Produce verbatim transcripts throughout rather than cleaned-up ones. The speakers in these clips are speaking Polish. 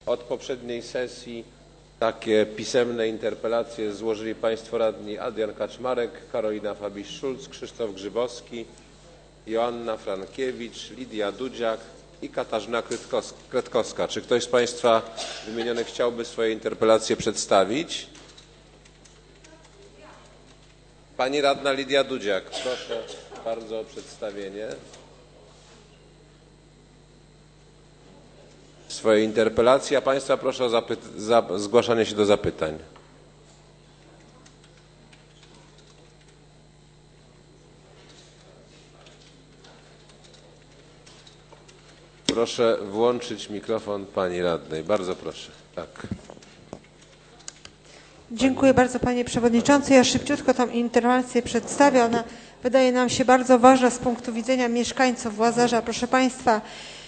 Od poprzedniej sesji takie pisemne interpelacje złożyli Państwo radni Adrian Kaczmarek, Karolina Fabiś-Szulc, Krzysztof Grzybowski, Joanna Frankiewicz, Lidia Dudziak i Katarzyna Kretkowska. Czy ktoś z Państwa wymienionych chciałby swoje interpelacje przedstawić? Pani radna Lidia Dudziak, proszę bardzo o przedstawienie swojej interpelacji, a Państwa proszę o za zgłaszanie się do zapytań. Proszę włączyć mikrofon Pani radnej. Bardzo proszę. Tak. Dziękuję bardzo Panie Przewodniczący. Ja szybciutko tą interpelację przedstawię. Ona wydaje nam się bardzo ważna z punktu widzenia mieszkańców Łazarza. Proszę Państwa,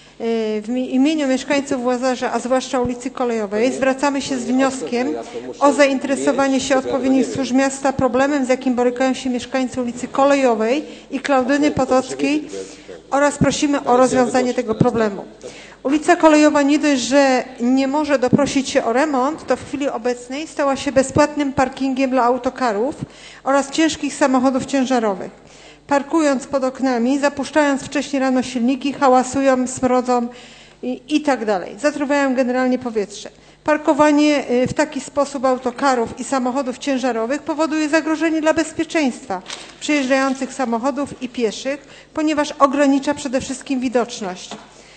w imieniu mieszkańców Łazarza, a zwłaszcza ulicy Kolejowej, zwracamy się z wnioskiem o zainteresowanie się odpowiednich służb miasta problemem, z jakim borykają się mieszkańcy ulicy Kolejowej i Klaudyny Potockiej, oraz prosimy o rozwiązanie tego problemu. Ulica Kolejowa nie dość, że nie może doprosić się o remont, to w chwili obecnej stała się bezpłatnym parkingiem dla autokarów oraz ciężkich samochodów ciężarowych. Parkując pod oknami, zapuszczając wcześniej rano silniki, hałasują, smrodzą i, i tak dalej. Zatruwają generalnie powietrze. Parkowanie w taki sposób autokarów i samochodów ciężarowych powoduje zagrożenie dla bezpieczeństwa przejeżdżających samochodów i pieszych, ponieważ ogranicza przede wszystkim widoczność.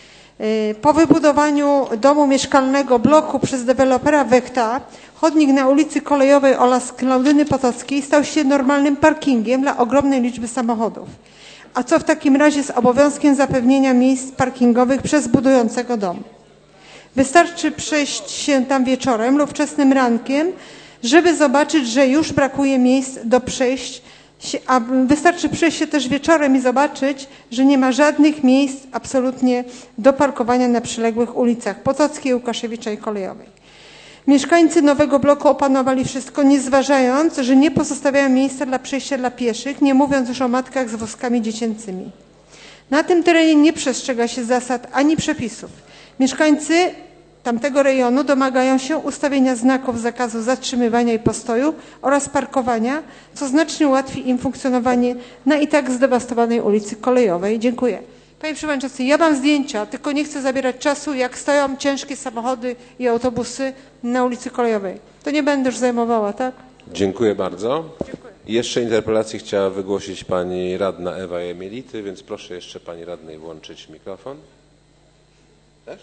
Po wybudowaniu domu mieszkalnego bloku przez dewelopera Wechta, chodnik na ulicy Kolejowej oraz Klaudyny Potockiej stał się normalnym parkingiem dla ogromnej liczby samochodów. A co w takim razie z obowiązkiem zapewnienia miejsc parkingowych przez budującego dom? Wystarczy przejść się tam wieczorem lub wczesnym rankiem, żeby zobaczyć, że już brakuje miejsc do przejść, a wystarczy przejść się też wieczorem i zobaczyć, że nie ma żadnych miejsc absolutnie do parkowania na przyległych ulicach Potockiej, Łukaszewicza i Kolejowej. Mieszkańcy nowego bloku opanowali wszystko, nie zważając, że nie pozostawiają miejsca dla przejścia dla pieszych, nie mówiąc już o matkach z wózkami dziecięcymi. Na tym terenie nie przestrzega się zasad ani przepisów. Mieszkańcy tamtego rejonu domagają się ustawienia znaków zakazu zatrzymywania i postoju oraz parkowania, co znacznie ułatwi im funkcjonowanie na i tak zdewastowanej ulicy Kolejowej. Dziękuję. Panie Przewodniczący, ja mam zdjęcia, tylko nie chcę zabierać czasu, jak stoją ciężkie samochody i autobusy na ulicy Kolejowej. To nie będę już zajmowała, tak? Dziękuję bardzo. Dziękuję. Jeszcze interpelację chciała wygłosić Pani radna Ewa Jemielity, więc proszę jeszcze Pani radnej włączyć mikrofon. Też?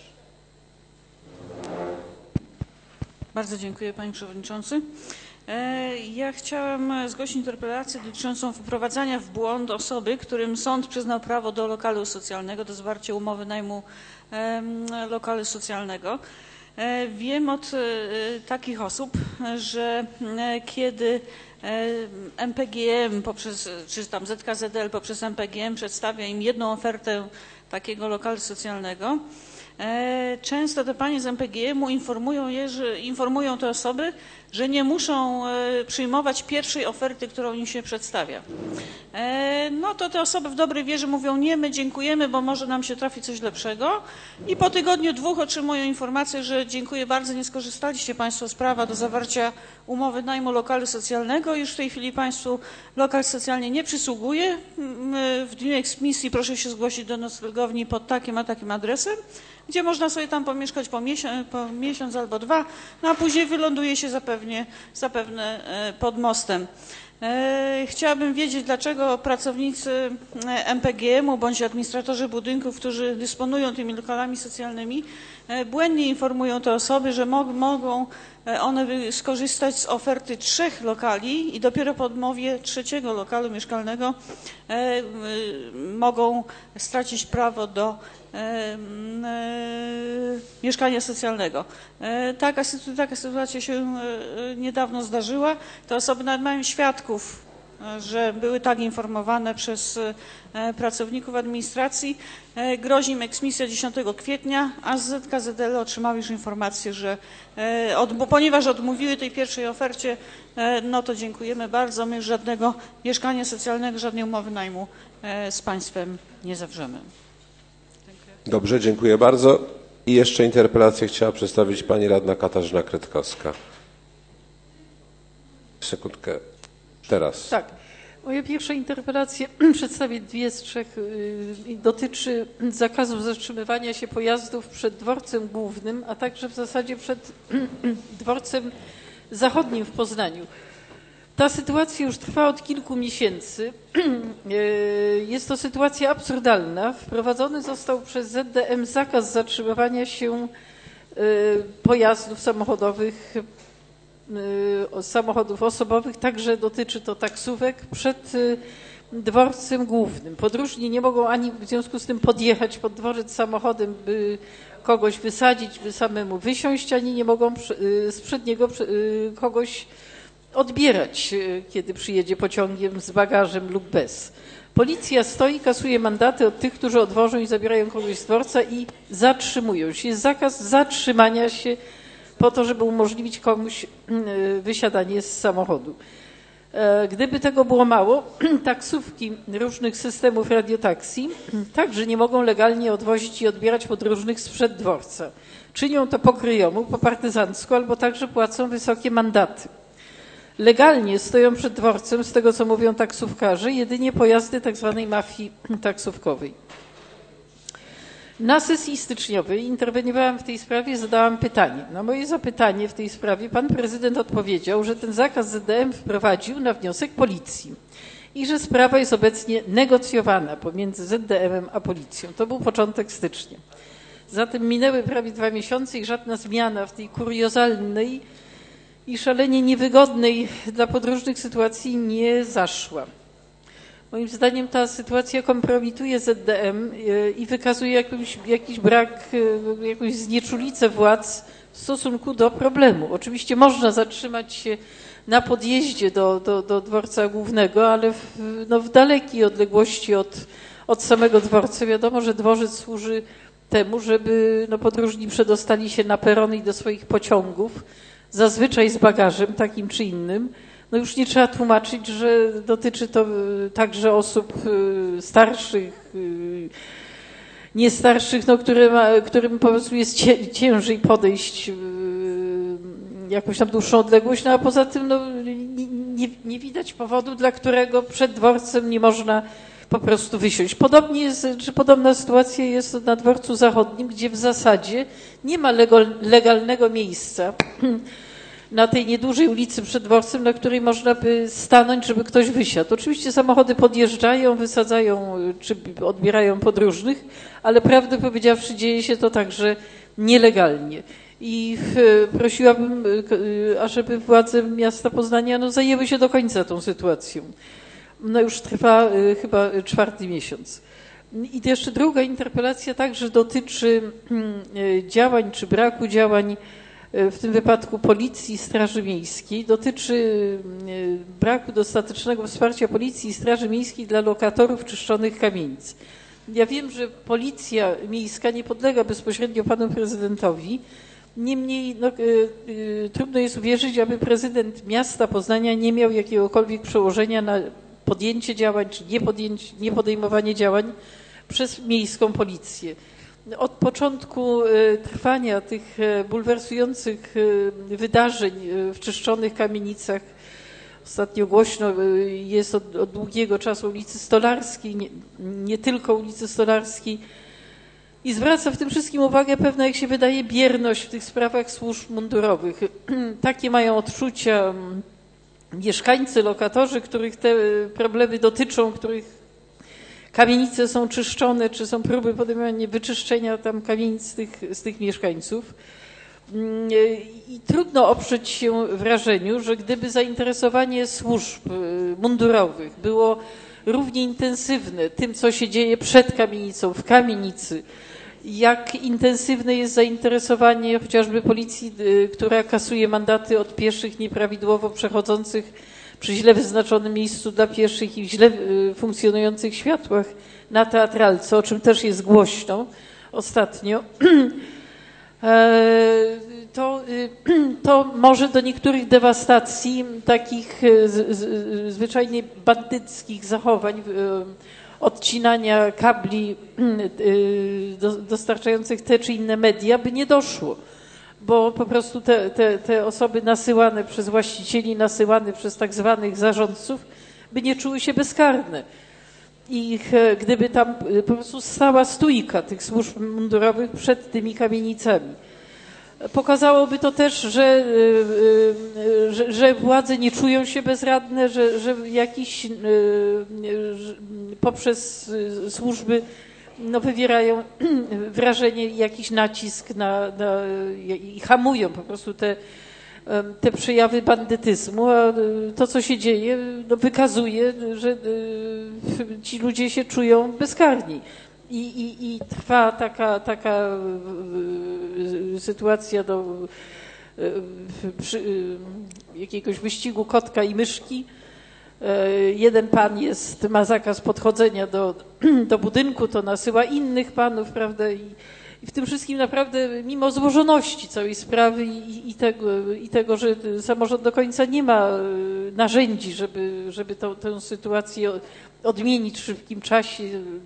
Bardzo dziękuję Panie Przewodniczący. Ja chciałam zgłosić interpelację dotyczącą wprowadzania w błąd osoby, którym sąd przyznał prawo do lokalu socjalnego, do zawarcia umowy najmu lokalu socjalnego. Wiem od takich osób, że kiedy M P G M poprzez, czy tam Z K Z L poprzez M P G M przedstawia im jedną ofertę takiego lokalu socjalnego, często te panie z M P G M u informują, je, że, informują te osoby, że nie muszą przyjmować pierwszej oferty, którą im się przedstawia. No to te osoby w dobrej wierze mówią: nie, my dziękujemy, bo może nam się trafi coś lepszego. I po tygodniu, dwóch otrzymują informację, że dziękuję bardzo, nie skorzystaliście Państwo z prawa do zawarcia umowy najmu lokalu socjalnego. Już w tej chwili Państwu lokal socjalnie nie przysługuje. W dniu eksmisji proszę się zgłosić do noclegowni pod takim a takim adresem, gdzie można sobie tam pomieszkać po miesiąc, po miesiąc albo dwa, no a później wyląduje się zapewne, zapewne pod mostem. Chciałabym wiedzieć, dlaczego pracownicy M P G M u bądź administratorzy budynków, którzy dysponują tymi lokalami socjalnymi, błędnie informują te osoby, że mo mogą one skorzystać z oferty trzech lokali i dopiero po odmowie trzeciego lokalu mieszkalnego mogą stracić prawo do mieszkania socjalnego. Taka, taka sytuacja się niedawno zdarzyła. Te osoby nawet mają świadków, że były tak informowane przez pracowników administracji. Grozi im eksmisja dziesiątego kwietnia, a z Z K Z L otrzymały już informację, że od, bo ponieważ odmówiły tej pierwszej ofercie, no to dziękujemy bardzo, my już żadnego mieszkania socjalnego, żadnej umowy najmu z państwem nie zawrzemy. Dobrze, dziękuję bardzo. I jeszcze interpelację chciała przedstawić pani radna Katarzyna Kretkowska. Sekundkę. Teraz. Tak. Moja pierwsza interpelacja, przedstawię dwie z trzech, yy, dotyczy zakazu zatrzymywania się pojazdów przed dworcem głównym, a także w zasadzie przed dworcem zachodnim w Poznaniu. Ta sytuacja już trwa od kilku miesięcy. Jest to sytuacja absurdalna. Wprowadzony został przez Z D M zakaz zatrzymywania się pojazdów samochodowych, samochodów osobowych, także dotyczy to taksówek, przed dworcem głównym. Podróżni nie mogą ani w związku z tym podjechać pod dworzec samochodem, by kogoś wysadzić, by samemu wysiąść, ani nie mogą z przedniego kogoś odbierać, kiedy przyjedzie pociągiem z bagażem lub bez. Policja stoi, kasuje mandaty od tych, którzy odwożą i zabierają kogoś z dworca i zatrzymują się. Jest zakaz zatrzymania się po to, żeby umożliwić komuś wysiadanie z samochodu. Gdyby tego było mało, taksówki różnych systemów radiotaksji także nie mogą legalnie odwozić i odbierać podróżnych sprzed dworca. Czynią to po kryjomu, po partyzancku albo także płacą wysokie mandaty. Legalnie stoją przed dworcem, z tego co mówią taksówkarze, jedynie pojazdy tzw. mafii taksówkowej. Na sesji styczniowej interweniowałam w tej sprawie, zadałam pytanie. Na moje zapytanie w tej sprawie pan prezydent odpowiedział, że ten zakaz Z D M wprowadził na wniosek policji i że sprawa jest obecnie negocjowana pomiędzy Z D M-em a policją. To był początek stycznia. Zatem minęły prawie dwa miesiące i żadna zmiana w tej kuriozalnej i szalenie niewygodnej dla podróżnych sytuacji nie zaszła. Moim zdaniem ta sytuacja kompromituje Z D M i wykazuje jakąś, jakiś brak, jakąś znieczulicę władz w stosunku do problemu. Oczywiście można zatrzymać się na podjeździe do, do, do dworca głównego, ale w, no w dalekiej odległości od, od samego dworca. Wiadomo, że dworzec służy temu, żeby no, podróżni przedostali się na perony i do swoich pociągów, zazwyczaj z bagażem takim czy innym. No już nie trzeba tłumaczyć, że dotyczy to także osób starszych, nie starszych, no, które ma, którym po prostu jest ciężej podejść jakąś tam dłuższą odległość, no a poza tym no, nie, nie, nie widać powodu, dla którego przed dworcem nie można po prostu wysiąść. Podobnie jest, czy podobna sytuacja jest na dworcu zachodnim, gdzie w zasadzie nie ma legalnego miejsca na tej niedużej ulicy przed dworcem, na której można by stanąć, żeby ktoś wysiadł. Oczywiście samochody podjeżdżają, wysadzają czy odbierają podróżnych, ale prawdę powiedziawszy dzieje się to także nielegalnie. I prosiłabym, ażeby władze miasta Poznania no, zajęły się do końca tą sytuacją. No już trwa chyba czwarty miesiąc. I jeszcze druga interpelacja także dotyczy działań czy braku działań w tym wypadku Policji i Straży Miejskiej, dotyczy braku dostatecznego wsparcia Policji i Straży Miejskiej dla lokatorów czyszczonych kamienic. Ja wiem, że Policja Miejska nie podlega bezpośrednio panu prezydentowi, niemniej no, y, y, trudno jest uwierzyć, aby prezydent miasta Poznania nie miał jakiegokolwiek przełożenia na podjęcie działań czy nie, podjęcie, nie podejmowanie działań przez miejską policję. Od początku trwania tych bulwersujących wydarzeń w czyszczonych kamienicach, ostatnio głośno jest od, od długiego czasu ulicy Stolarskiej, nie, nie tylko ulicy Stolarskiej, i zwraca w tym wszystkim uwagę pewna, jak się wydaje, bierność w tych sprawach służb mundurowych. Takie mają odczucia mieszkańcy, lokatorzy, których te problemy dotyczą, których kamienice są czyszczone, czy są próby podejmowania wyczyszczenia tam kamienic z tych, z tych mieszkańców. I trudno oprzeć się wrażeniu, że gdyby zainteresowanie służb mundurowych było równie intensywne tym, co się dzieje przed kamienicą, w kamienicy, jak intensywne jest zainteresowanie chociażby policji, która kasuje mandaty od pieszych nieprawidłowo przechodzących przy źle wyznaczonym miejscu dla pieszych i źle funkcjonujących światłach na Teatralce, o czym też jest głośno ostatnio, to, to może do niektórych dewastacji takich zwyczajnie bandyckich zachowań odcinania kabli dostarczających te czy inne media by nie doszło, bo po prostu te, te, te osoby nasyłane przez właścicieli, nasyłane przez tak zwanych zarządców by nie czuły się bezkarne. I gdyby tam po prostu stała stójka tych służb mundurowych przed tymi kamienicami. Pokazałoby to też, że, że, że władze nie czują się bezradne, że, że jakiś że poprzez służby no, wywierają wrażenie, jakiś nacisk na, na, i hamują po prostu te, te przejawy bandytyzmu, a to, co się dzieje, no, wykazuje, że ci ludzie się czują bezkarni. I, i, i trwa taka, taka sytuacja do przy, jakiegoś wyścigu kotka i myszki. Jeden pan jest, ma zakaz podchodzenia do, do budynku, to nasyła innych panów, prawda? I, i w tym wszystkim naprawdę, mimo złożoności całej sprawy i, i, tego, i tego, że samorząd do końca nie ma narzędzi, żeby, żeby tą, tę sytuację odmienić w szybkim czasie,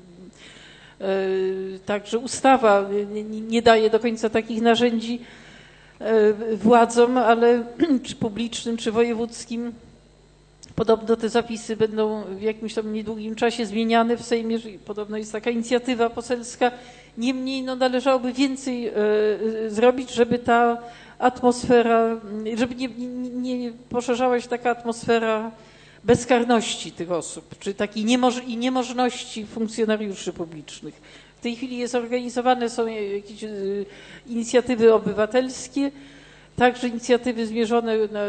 także ustawa nie daje do końca takich narzędzi władzom, ale czy publicznym, czy wojewódzkim. Podobno te zapisy będą w jakimś tam niedługim czasie zmieniane w Sejmie. Podobno jest taka inicjatywa poselska. Niemniej no, należałoby więcej zrobić, żeby ta atmosfera, żeby nie, nie, nie poszerzała się taka atmosfera bezkarności tych osób, czy takiej niemoż- i niemożności funkcjonariuszy publicznych. W tej chwili jest organizowane, są jakieś y, inicjatywy obywatelskie, także inicjatywy zmierzone, na, y,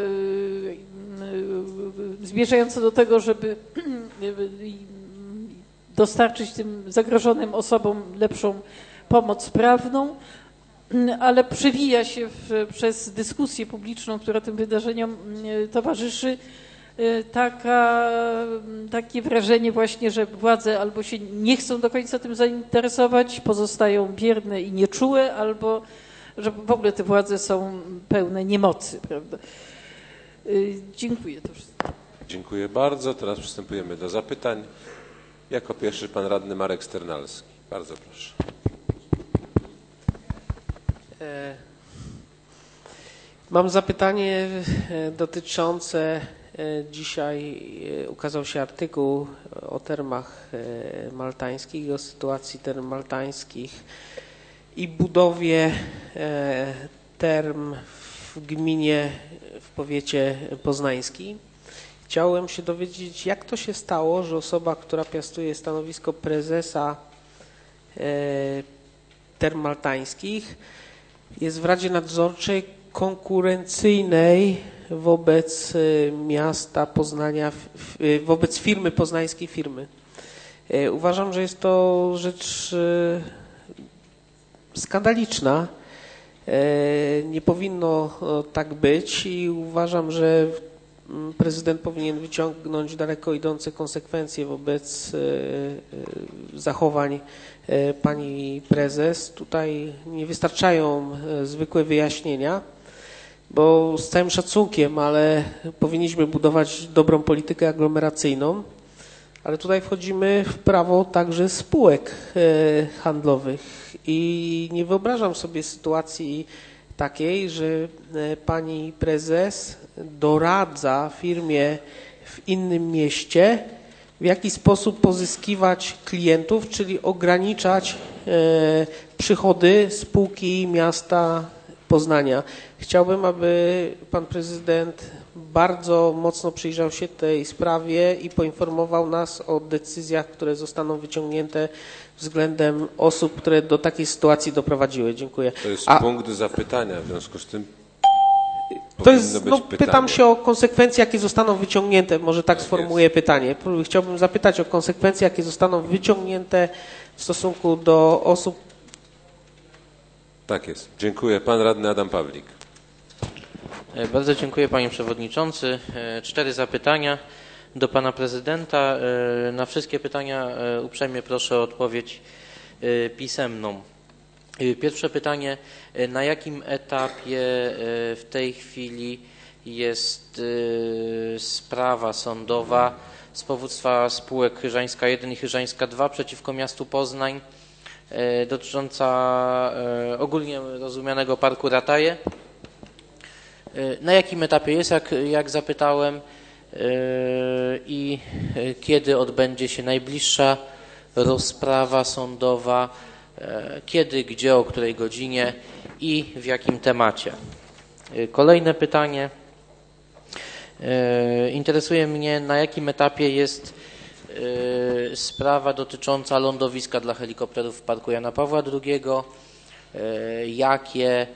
y, zmierzające do tego, żeby y, dostarczyć tym zagrożonym osobom lepszą pomoc prawną, ale przewija się w, przez dyskusję publiczną, która tym wydarzeniom y, towarzyszy, Taka, takie wrażenie właśnie, że władze albo się nie chcą do końca tym zainteresować, pozostają bierne i nieczułe, albo że w ogóle te władze są pełne niemocy, prawda? Dziękuję. To wszystko. Dziękuję bardzo. Teraz przystępujemy do zapytań. Jako pierwszy pan radny Marek Sternalski. Bardzo proszę. Mam zapytanie dotyczące, dzisiaj ukazał się artykuł o termach maltańskich, o sytuacji term maltańskich i budowie term w gminie, w powiecie poznańskim. Chciałem się dowiedzieć, jak to się stało, że osoba, która piastuje stanowisko prezesa term maltańskich, jest w Radzie Nadzorczej konkurencyjnej wobec miasta Poznania, wobec firmy, poznańskiej firmy. Uważam, że jest to rzecz skandaliczna. Nie powinno tak być i uważam, że prezydent powinien wyciągnąć daleko idące konsekwencje wobec zachowań pani prezes. Tutaj nie wystarczają zwykłe wyjaśnienia, bo z całym szacunkiem, ale powinniśmy budować dobrą politykę aglomeracyjną, ale tutaj wchodzimy w prawo także spółek handlowych i nie wyobrażam sobie sytuacji takiej, że pani prezes doradza firmie w innym mieście, w jaki sposób pozyskiwać klientów, czyli ograniczać przychody spółki miasta Poznania. Chciałbym, aby pan prezydent bardzo mocno przyjrzał się tej sprawie i poinformował nas o decyzjach, które zostaną wyciągnięte względem osób, które do takiej sytuacji doprowadziły. Dziękuję. To jest A, punkt zapytania, w związku z tym to jest, być no, pytanie. pytam się o konsekwencje, jakie zostaną wyciągnięte. Może tak, Tak sformułuję jest. pytanie. Chciałbym zapytać o konsekwencje, jakie zostaną wyciągnięte w stosunku do osób. Tak jest. Dziękuję. Pan radny Adam Pawlik. Bardzo dziękuję panie przewodniczący. Cztery zapytania do pana prezydenta. Na wszystkie pytania uprzejmie proszę o odpowiedź pisemną. Pierwsze pytanie, na jakim etapie w tej chwili jest sprawa sądowa z powództwa spółek Chyżańska jeden i Chyżańska dwa przeciwko miastu Poznań dotycząca ogólnie rozumianego parku Rataje. Na jakim etapie jest, jak, jak zapytałem, i kiedy odbędzie się najbliższa rozprawa sądowa, kiedy, gdzie, o której godzinie i w jakim temacie. Kolejne pytanie. Interesuje mnie, na jakim etapie jest sprawa dotycząca lądowiska dla helikopterów w Parku Jana Pawła drugiego. Jakie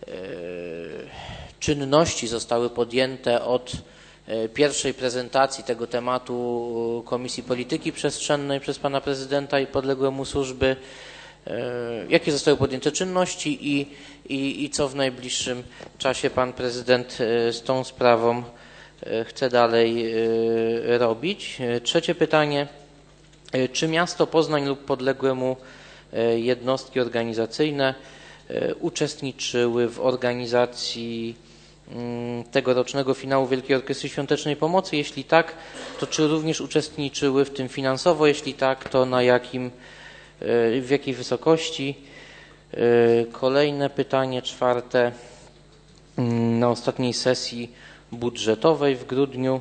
czynności zostały podjęte od pierwszej prezentacji tego tematu Komisji Polityki Przestrzennej przez pana prezydenta i podległe mu służby? Jakie zostały podjęte czynności i, i, i co w najbliższym czasie pan prezydent z tą sprawą chce dalej robić? Trzecie pytanie. Czy miasto Poznań lub podległe mu jednostki organizacyjne uczestniczyły w organizacji tegorocznego finału Wielkiej Orkiestry Świątecznej Pomocy? Jeśli tak, to czy również uczestniczyły w tym finansowo? Jeśli tak, to na jakim, w jakiej wysokości? Kolejne pytanie, czwarte. Na ostatniej sesji budżetowej w grudniu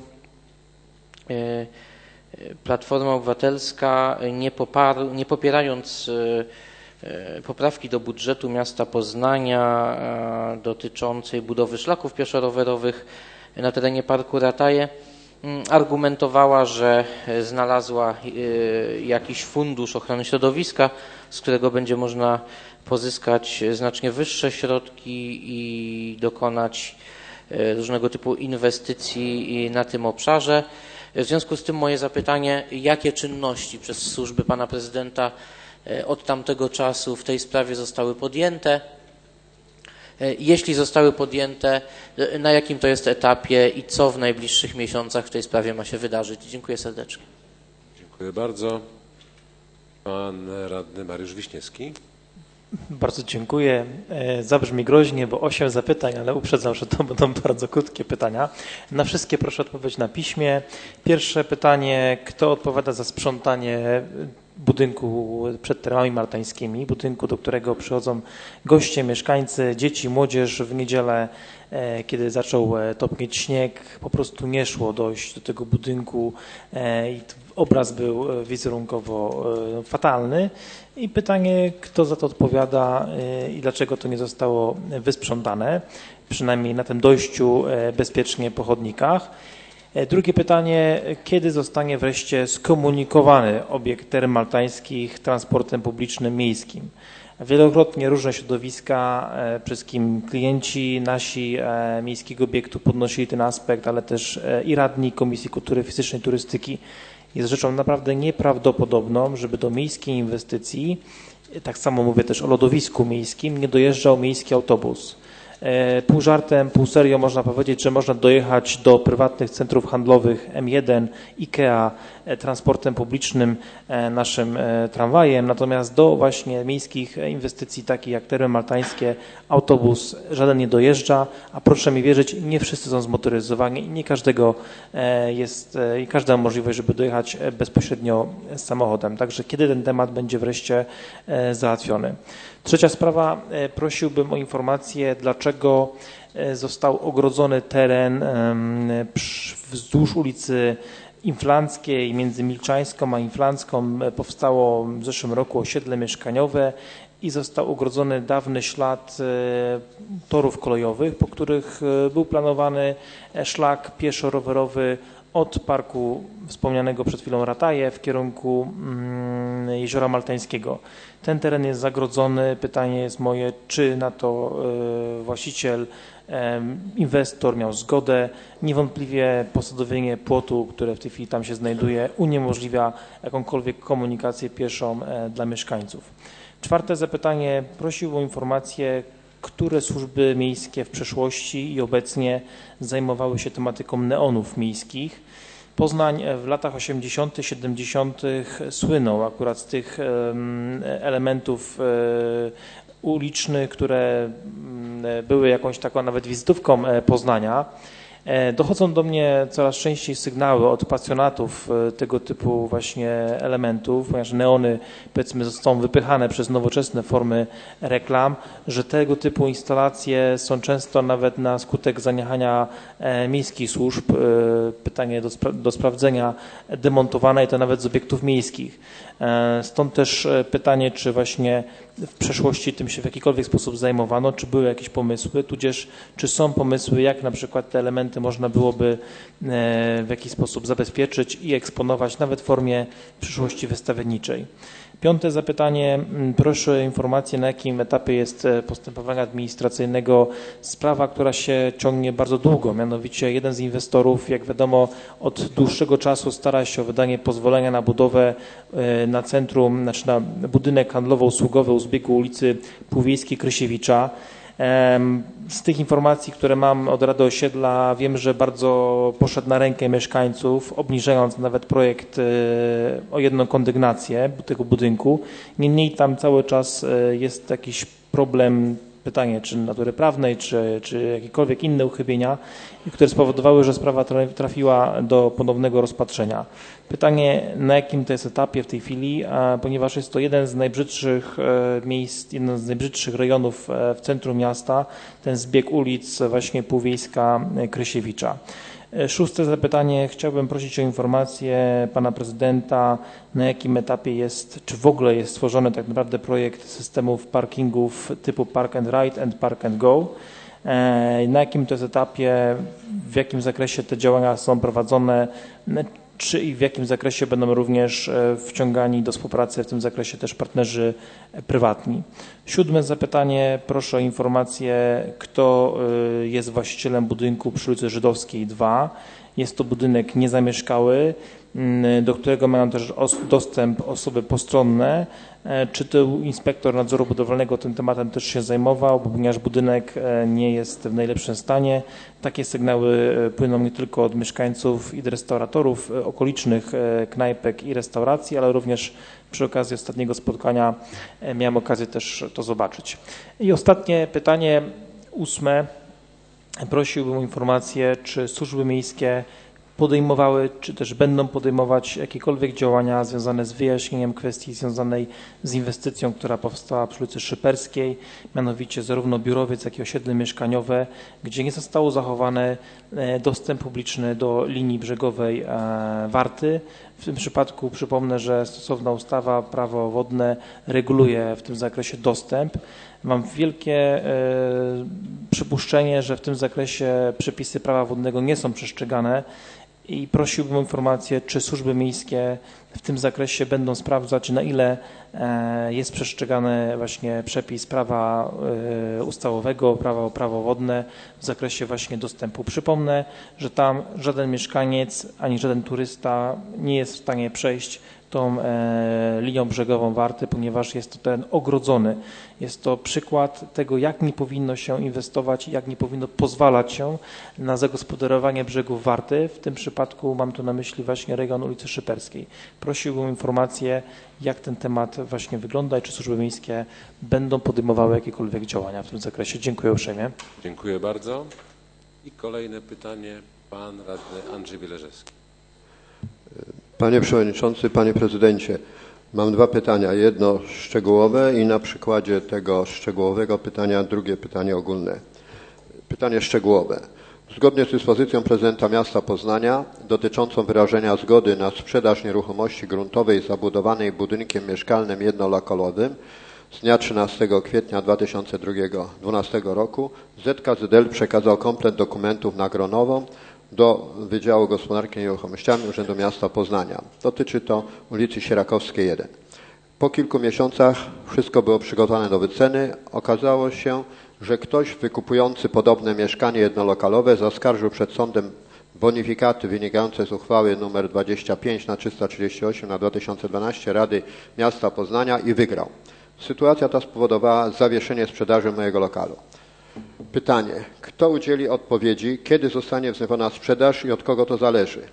Platforma Obywatelska, nie, poparł, nie popierając poprawki do budżetu miasta Poznania dotyczącej budowy szlaków pieszo-rowerowych na terenie Parku Rataje, argumentowała, że znalazła jakiś fundusz ochrony środowiska, z którego będzie można pozyskać znacznie wyższe środki i dokonać różnego typu inwestycji na tym obszarze. W związku z tym moje zapytanie, jakie czynności przez służby pana prezydenta od tamtego czasu w tej sprawie zostały podjęte? Jeśli zostały podjęte, na jakim to jest etapie i co w najbliższych miesiącach w tej sprawie ma się wydarzyć? Dziękuję serdecznie. Dziękuję bardzo. Pan radny Mariusz Wiśniewski. Bardzo dziękuję. Zabrzmi groźnie, bo osiem zapytań, ale uprzedzam, że to będą bardzo krótkie pytania. Na wszystkie proszę odpowiedzieć na piśmie. Pierwsze pytanie, kto odpowiada za sprzątanie budynku przed Termami Maltańskimi, budynku, do którego przychodzą goście, mieszkańcy, dzieci, młodzież w niedzielę, kiedy zaczął topnieć śnieg, po prostu nie szło dojść do tego budynku i obraz był wizerunkowo fatalny. I pytanie, kto za to odpowiada i dlaczego to nie zostało wysprzątane, przynajmniej na tym dojściu bezpiecznie po chodnikach. Drugie pytanie, kiedy zostanie wreszcie skomunikowany obiekt Term Maltańskich transportem publicznym miejskim? Wielokrotnie różne środowiska, przede wszystkim klienci nasi miejskiego obiektu podnosili ten aspekt, ale też i radni Komisji Kultury Fizycznej i Turystyki. Jest rzeczą naprawdę nieprawdopodobną, żeby do miejskiej inwestycji, tak samo mówię też o lodowisku miejskim, nie dojeżdżał miejski autobus. Pół żartem, pół serio można powiedzieć, że można dojechać do prywatnych centrów handlowych M jeden, IKEA transportem publicznym, naszym tramwajem, natomiast do właśnie miejskich inwestycji takich jak Termy Maltańskie autobus żaden nie dojeżdża, a proszę mi wierzyć, nie wszyscy są zmotoryzowani i nie każdego jest, i każda możliwość, żeby dojechać bezpośrednio samochodem. Także kiedy ten temat będzie wreszcie załatwiony? Trzecia sprawa, prosiłbym o informację, dlaczego został ogrodzony teren wzdłuż ulicy Inflanckiej, między Milczańską a Inflancką powstało w zeszłym roku osiedle mieszkaniowe i został ogrodzony dawny ślad torów kolejowych, po których był planowany szlak pieszo-rowerowy od parku wspomnianego przed chwilą Rataje w kierunku Jeziora Maltańskiego. Ten teren jest zagrodzony. Pytanie jest moje, czy na to właściciel, inwestor miał zgodę. Niewątpliwie posadowienie płotu, które w tej chwili tam się znajduje, uniemożliwia jakąkolwiek komunikację pieszą dla mieszkańców. Czwarte zapytanie. Prosił o informację, które służby miejskie w przeszłości i obecnie zajmowały się tematyką neonów miejskich. Poznań w latach osiemdziesiątych, siedemdziesiątych słynął akurat z tych elementów ulicznych, które były jakąś taką nawet wizytówką Poznania. Dochodzą do mnie coraz częściej sygnały od pasjonatów tego typu właśnie elementów, ponieważ neony, powiedzmy, są wypychane przez nowoczesne formy reklam, że tego typu instalacje są często nawet na skutek zaniechania miejskich służb, pytanie do, spra do sprawdzenia, demontowane i to nawet z obiektów miejskich. Stąd też pytanie, czy właśnie w przeszłości tym się w jakikolwiek sposób zajmowano, czy były jakieś pomysły, tudzież czy są pomysły, jak na przykład te elementy można byłoby w jakiś sposób zabezpieczyć i eksponować nawet w formie przyszłości wystawienniczej. Piąte zapytanie. Proszę o informację, na jakim etapie jest postępowania administracyjnego sprawa, która się ciągnie bardzo długo. Mianowicie jeden z inwestorów, jak wiadomo, od dłuższego czasu stara się o wydanie pozwolenia na budowę na centrum, znaczy na budynek handlowo-usługowy u zbiegu ulicy Półwiejskiej-Krysiewicza. Z tych informacji, które mam od Rady Osiedla, wiem, że bardzo poszedł na rękę mieszkańców, obniżając nawet projekt o jedną kondygnację tego budynku. Niemniej tam cały czas jest jakiś problem, pytanie czy natury prawnej, czy, czy jakiekolwiek inne uchybienia, które spowodowały, że sprawa trafiła do ponownego rozpatrzenia. Pytanie, na jakim to jest etapie w tej chwili, ponieważ jest to jeden z najbrzydszych miejsc, jeden z najbrzydszych rejonów w centrum miasta, ten zbieg ulic właśnie Półwiejska Krysiewicza. Szóste zapytanie. Chciałbym prosić o informację pana prezydenta, na jakim etapie jest, czy w ogóle jest stworzony tak naprawdę projekt systemów parkingów typu Park and Ride and Park and Go. Na jakim to jest etapie, w jakim zakresie te działania są prowadzone, czy i w jakim zakresie będą również wciągani do współpracy w tym zakresie też partnerzy prywatni. Siódme zapytanie. Proszę o informację, kto jest właścicielem budynku przy ulicy Żydowskiej dwa. Jest to budynek niezamieszkały, do którego mają też dostęp osoby postronne. Czy to inspektor nadzoru budowlanego tym tematem też się zajmował, ponieważ budynek nie jest w najlepszym stanie. Takie sygnały płyną nie tylko od mieszkańców i restauratorów okolicznych knajpek i restauracji, ale również przy okazji ostatniego spotkania miałem okazję też to zobaczyć. I ostatnie pytanie, ósme. Prosiłbym o informację, czy służby miejskie podejmowały, czy też będą podejmować jakiekolwiek działania związane z wyjaśnieniem kwestii związanej z inwestycją, która powstała przy ulicy Szyperskiej, mianowicie zarówno biurowiec, jak i osiedle mieszkaniowe, gdzie nie zostało zachowany dostęp publiczny do linii brzegowej Warty. W tym przypadku przypomnę, że stosowna ustawa Prawo wodne reguluje w tym zakresie dostęp. Mam wielkie y, przypuszczenie, że w tym zakresie przepisy prawa wodnego nie są przestrzegane i prosiłbym o informację, czy służby miejskie w tym zakresie będą sprawdzać, na ile y, jest przestrzegany właśnie przepis prawa y, ustawowego, prawa o prawo wodne w zakresie właśnie dostępu. Przypomnę, że tam żaden mieszkaniec ani żaden turysta nie jest w stanie przejść tą e, linią brzegową Warty, ponieważ jest to teren ogrodzony. Jest to przykład tego, jak nie powinno się inwestować, jak nie powinno pozwalać się na zagospodarowanie brzegów Warty. W tym przypadku mam tu na myśli właśnie region ulicy Szyperskiej. Prosiłbym o informację, jak ten temat właśnie wygląda i czy służby miejskie będą podejmowały jakiekolwiek działania w tym zakresie. Dziękuję uprzejmie. Dziękuję bardzo. I kolejne pytanie, pan radny Andrzej Bieleżewski. Panie Przewodniczący, Panie Prezydencie, mam dwa pytania. Jedno szczegółowe i na przykładzie tego szczegółowego pytania drugie pytanie ogólne. Pytanie szczegółowe. Zgodnie z dyspozycją prezydenta miasta Poznania dotyczącą wyrażenia zgody na sprzedaż nieruchomości gruntowej zabudowanej budynkiem mieszkalnym jednolokalowym z dnia trzynastego kwietnia dwa tysiące dwunastego roku Z K Z L przekazał komplet dokumentów na Gronową do Wydziału Gospodarki Nieruchomościami Urzędu Miasta Poznania. Dotyczy to ulicy Sierakowskiej jeden. Po kilku miesiącach wszystko było przygotowane do wyceny. Okazało się, że ktoś wykupujący podobne mieszkanie jednolokalowe zaskarżył przed sądem bonifikaty wynikające z uchwały nr dwadzieścia pięć na trzysta trzydzieści osiem na dwa tysiące dwanaście Rady Miasta Poznania i wygrał. Sytuacja ta spowodowała zawieszenie sprzedaży mojego lokalu. Pytanie, kto udzieli odpowiedzi, kiedy zostanie wznowiona sprzedaż i od kogo to zależy?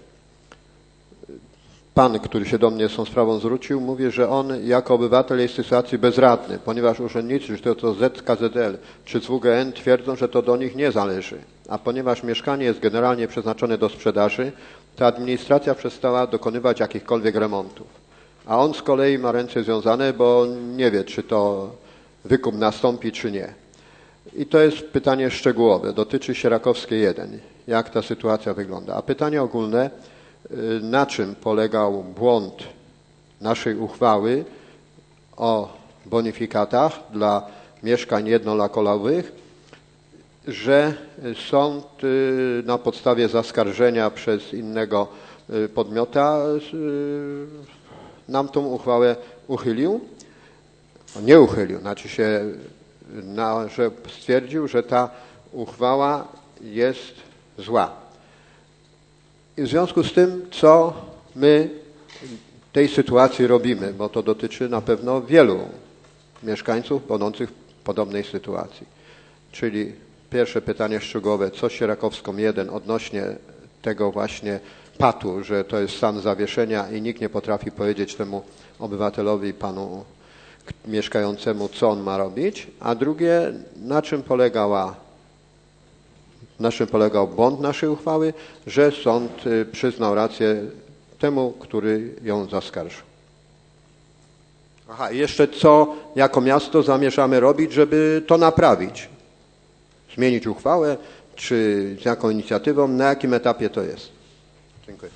Pan, który się do mnie z tą sprawą zwrócił, mówi, że on jako obywatel jest w sytuacji bezradny, ponieważ urzędnicy, czy to, to Z K Z L, czy z W G N twierdzą, że to do nich nie zależy. a ponieważ mieszkanie jest generalnie przeznaczone do sprzedaży, to administracja przestała dokonywać jakichkolwiek remontów. A on z kolei ma ręce związane, bo nie wie, czy to wykup nastąpi, czy nie. I to jest pytanie szczegółowe, dotyczy Sierakowskiej jeden. Jak ta sytuacja wygląda? A pytanie ogólne, na czym polegał błąd naszej uchwały o bonifikatach dla mieszkań jednolokalowych, że sąd na podstawie zaskarżenia przez innego podmiota nam tą uchwałę uchylił? Nie uchylił, znaczy się, na, że stwierdził, że ta uchwała jest zła. I w związku z tym, co my w tej sytuacji robimy, bo to dotyczy na pewno wielu mieszkańców będących w podobnej sytuacji. Czyli pierwsze pytanie szczegółowe, co z Sierakowską jeden odnośnie tego właśnie patu, że to jest stan zawieszenia i nikt nie potrafi powiedzieć temu obywatelowi, panu mieszkającemu, co on ma robić, a drugie, na czym polegała, na czym polegał błąd naszej uchwały, że sąd przyznał rację temu, który ją zaskarżył. Aha, i jeszcze co jako miasto zamierzamy robić, żeby to naprawić? Zmienić uchwałę, czy z jaką inicjatywą, na jakim etapie to jest? Dziękuję.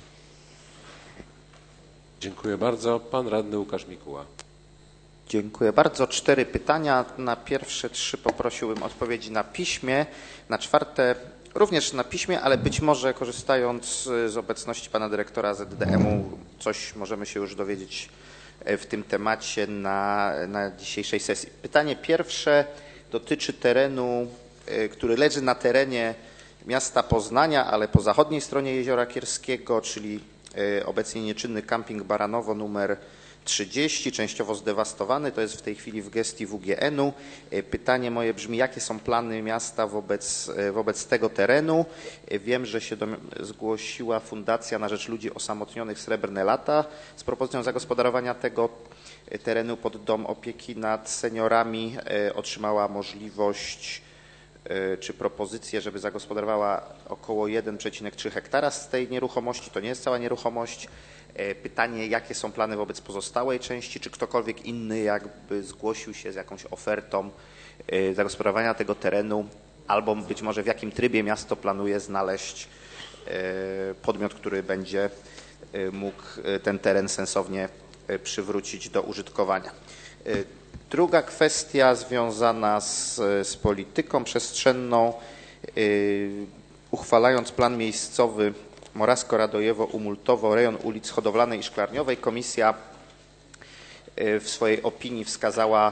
Dziękuję bardzo. Pan radny Łukasz Mikuła. Dziękuję bardzo. Cztery pytania. Na pierwsze trzy poprosiłbym odpowiedzi na piśmie. Na czwarte również na piśmie, ale być może korzystając z obecności pana dyrektora Z D M u coś możemy się już dowiedzieć w tym temacie na, na dzisiejszej sesji. Pytanie pierwsze dotyczy terenu, który leży na terenie miasta Poznania, ale po zachodniej stronie Jeziora Kierskiego, czyli obecnie nieczynny kamping Baranowo numer trzydzieści, częściowo zdewastowany, to jest w tej chwili w gestii W G N u. Pytanie moje brzmi, jakie są plany miasta wobec, wobec tego terenu? Wiem, że się do, zgłosiła Fundacja na Rzecz Ludzi Osamotnionych Srebrne Lata z propozycją zagospodarowania tego terenu pod dom opieki nad seniorami. Otrzymała możliwość czy propozycję, żeby zagospodarowała około jeden przecinek trzy hektara z tej nieruchomości. To nie jest cała nieruchomość. Pytanie, jakie są plany wobec pozostałej części, czy ktokolwiek inny jakby zgłosił się z jakąś ofertą zagospodarowania tego terenu, albo być może w jakim trybie miasto planuje znaleźć podmiot, który będzie mógł ten teren sensownie przywrócić do użytkowania. Druga kwestia związana z, z polityką przestrzenną. Uchwalając plan miejscowy Morasko, Radojewo, Umultowo, rejon ulic Hodowlanej i Szklarniowej, komisja w swojej opinii wskazała